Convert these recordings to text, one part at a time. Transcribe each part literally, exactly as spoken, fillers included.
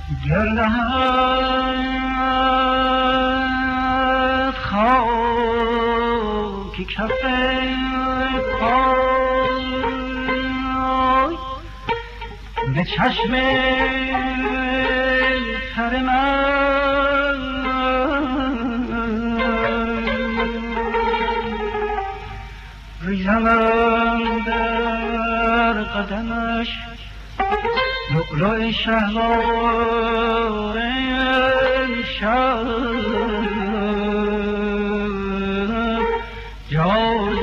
گردهد خاک کف پای به چشم تر من ریزم در قدمش لؤلؤ شهوار امشب جان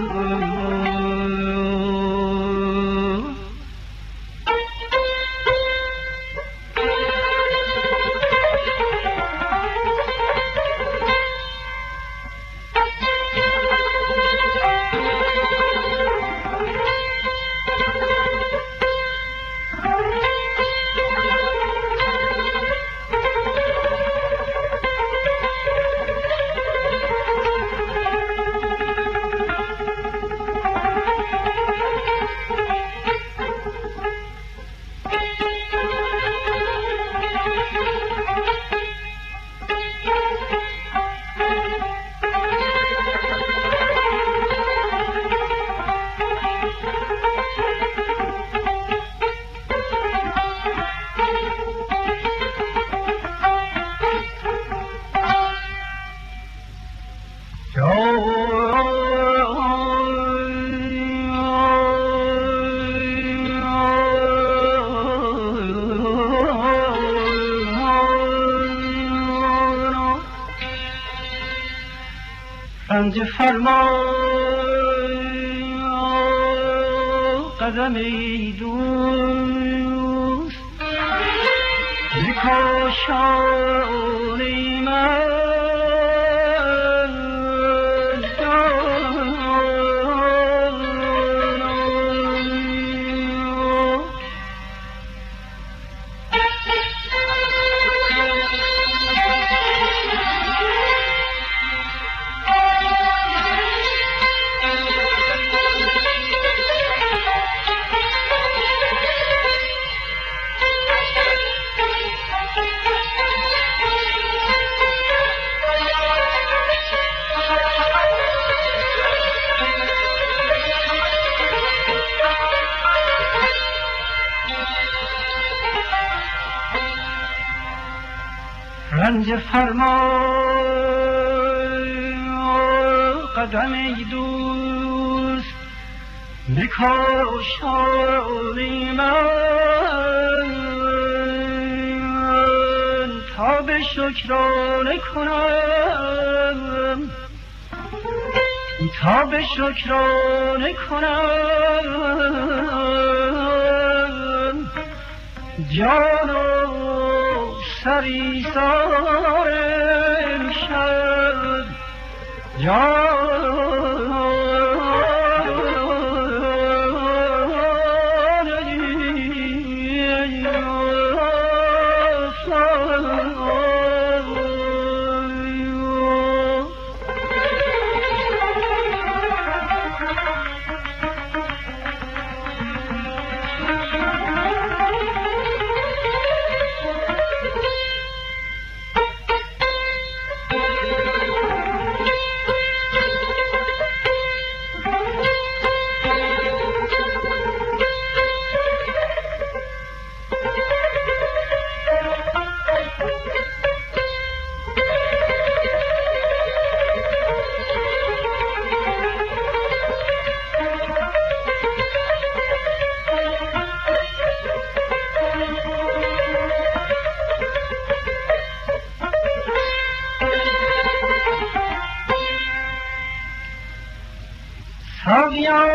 رنج فرمای قدم ای دوست بکاشان ای من رنج فرما قدم ای دوست بکاشان من تا به شکرانه کنم تا به شکرانه کنم جان سری سار امشب جان ساقیا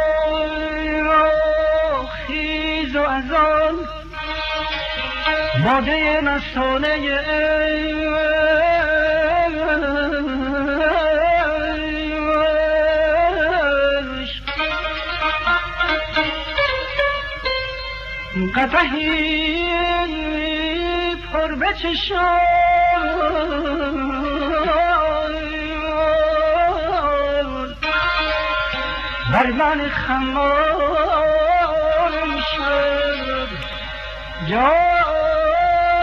خیز و از آن باده مستانه عشق قدحی پر بچشان بر من خمار شد جان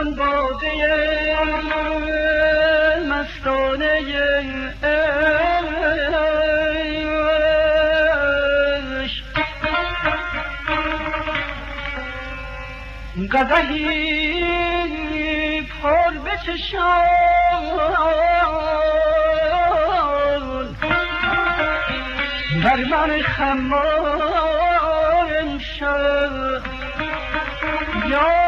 آن باده مستانه عشق قدحی پر بچشان در من خمار امشب یا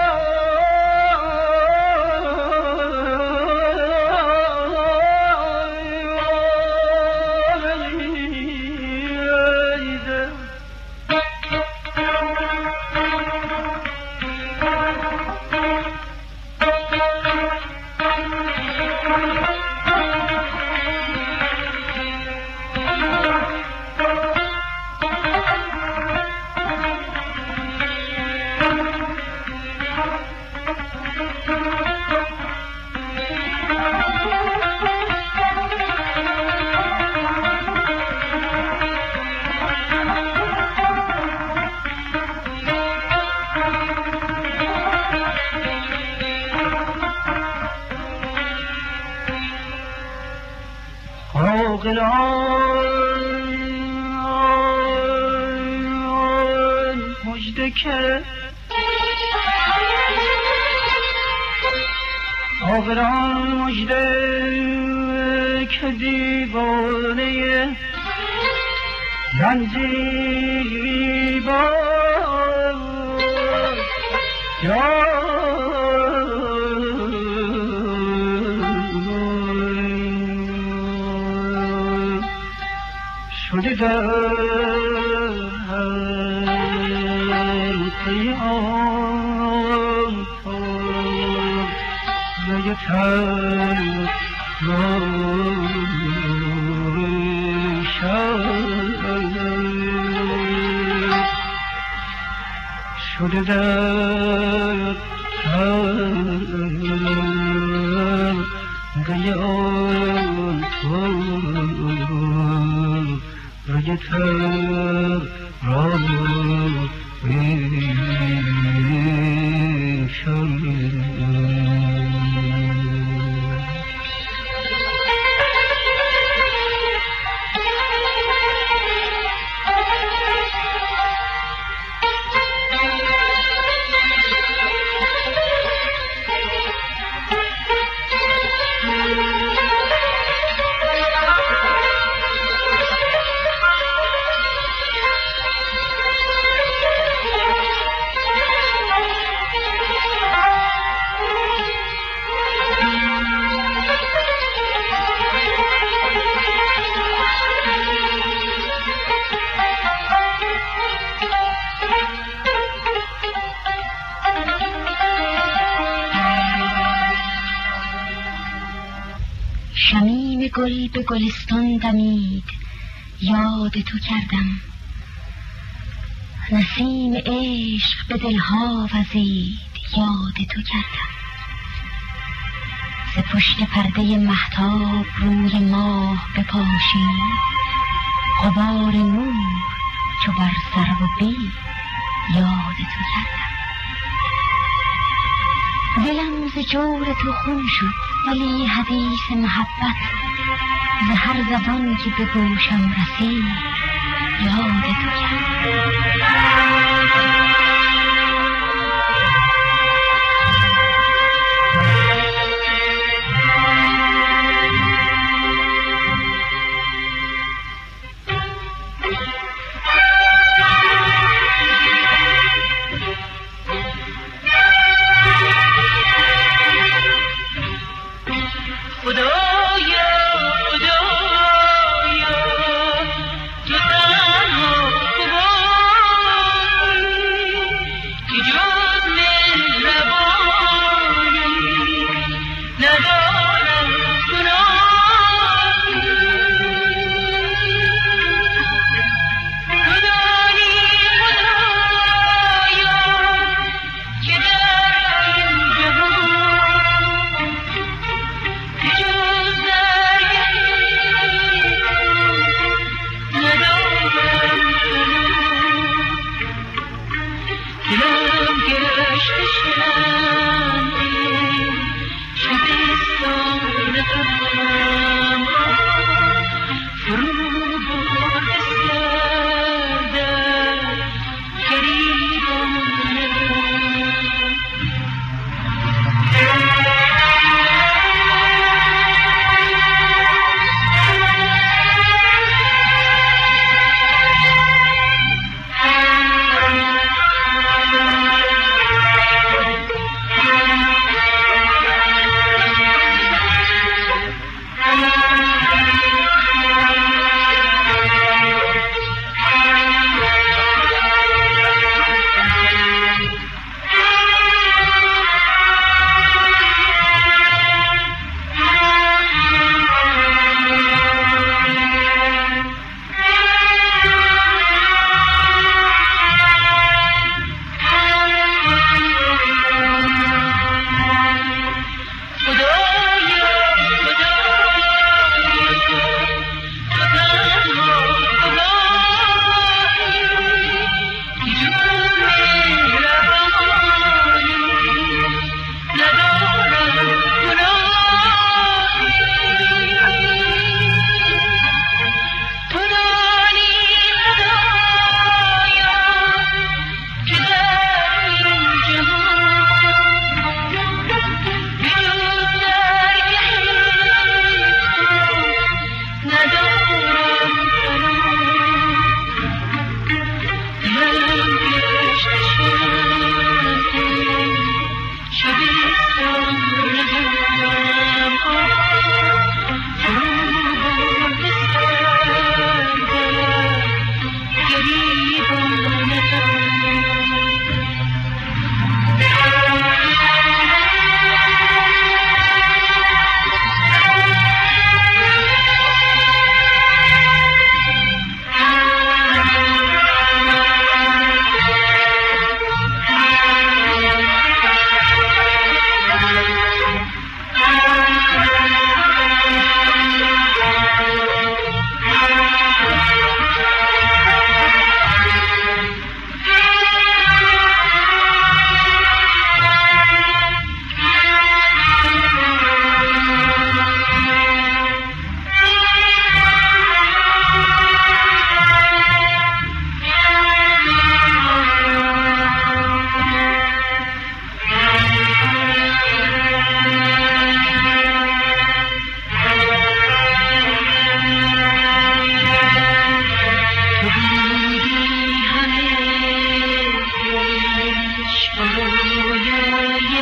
عاقلان مژده که عاقلان مژده که دیوانه زنجیری باد یا شده در حلقه آن تازه تر شده در حلقه آن تازه تر شمیم گل به گلستان دمید، یاد تو کردم. نسیم عشق به دلها وزید، یاد تو کردم. ز پشت پرده مهتاب روی ماه بپاشید، غبار نور چو بر سر و بید، یاد تو کردم. دلم ز جور تو خون شد، ولی حدیث محبت ز هر زبان که به گوشم رسید، یاد تو کردم. خدایا خدایا تو تنها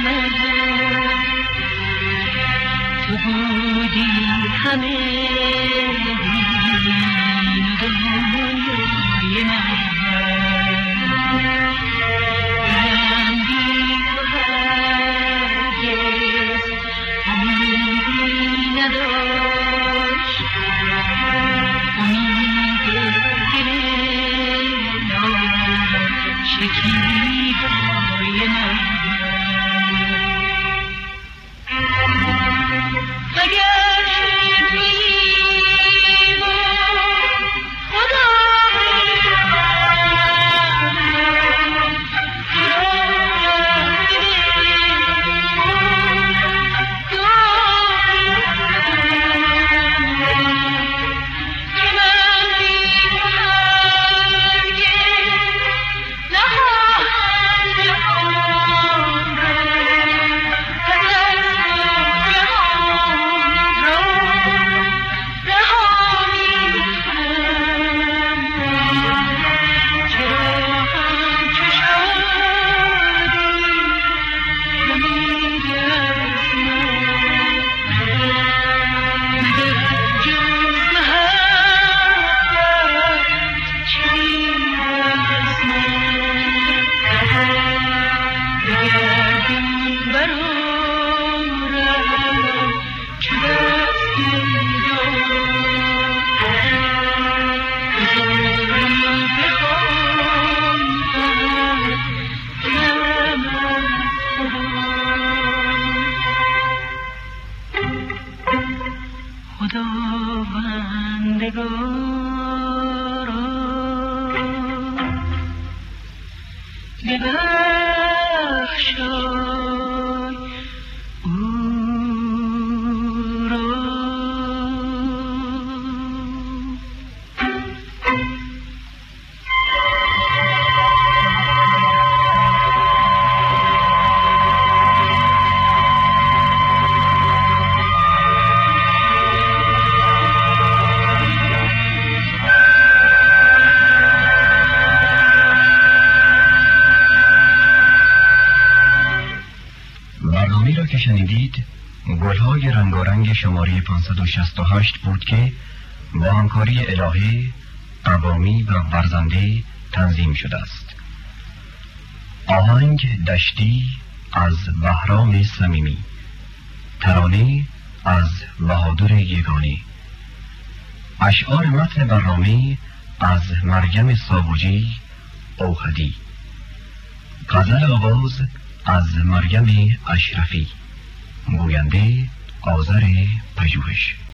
من تو بودی همه دین و دنیای من رنگی تو هرگز امیدی نداشت امید دل شکیبای من اگر شکیب و خدا ببخشای او را برنامه‌ای را که شنیدید گل‌های رنگارنگ شماره پانصد و شصت و هشت بود که با همکاری الهه، قوامی و ورزنده تنظیم شده است. آهنگ دشتی از بهرام صمیمی، ترانه از بهادر یگانه، اشعار متن برنامه از مریم ساوجی اوحدی، غزل آواز از مریم اشرفی، گوینده آذر پژوهش.